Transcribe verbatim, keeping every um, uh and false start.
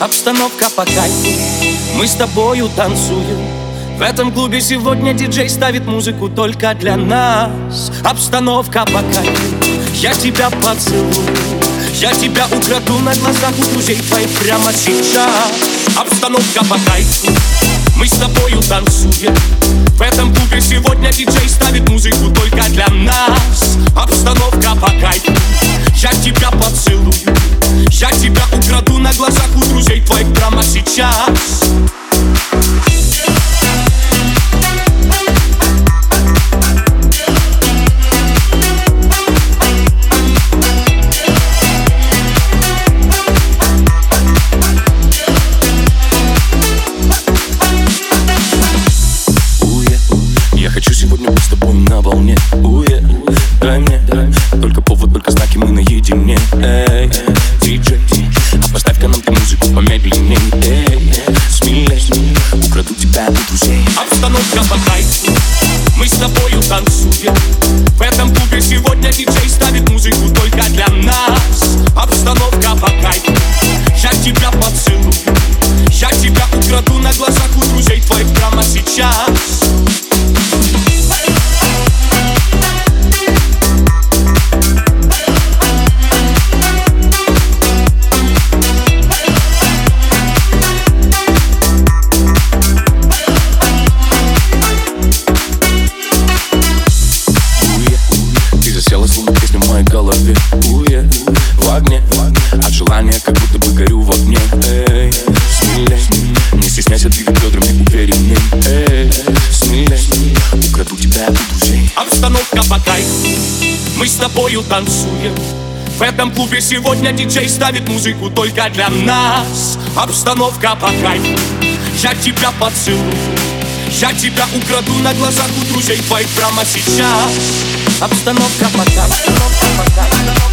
Обстановка по кайфу, мы с тобою танцуем. В этом клубе сегодня диджей ставит музыку только для нас. Обстановка по кайфу, я тебя поцелую, я тебя украду на глазах у друзей твоих прямо сейчас. Обстановка по кайфу, мы с тобою танцуем. В этом клубе сегодня диджей ставит музыку только для нас. Обстановка по кайфу, я тебя поцелую, я тебя украду на глазах у друзей твоих прямо сейчас. Я хочу сегодня быть с тобой на волне. Уе, дай мне, только повод, только знаки, мы наедине. Эй, диджей, поставь-ка нам ты музыку помедленней. Эй, смелей, украду тебя у друзей. Обстановка по кайфу, мы с тобою танцуем. В этом клубе сегодня диджей ставит музыку только для нас. Обстановка по кайфу, я тебя поцелую, я тебя украду на глазах у друзей твоих прямо сейчас. Голове, уе, в огне, от желания как будто бы горю в огне. Эй, смелей, не стесняйся двигать бедрами уверенней. Эй, смелей, украду тебя у друзей. Обстановка по кайфу, мы с тобою танцуем. В этом клубе сегодня диджей ставит музыку только для нас. Обстановка по кайфу, я тебя поцелую, я тебя украду на глазах у друзей твоих прямо сейчас. Обстановка по кайфу.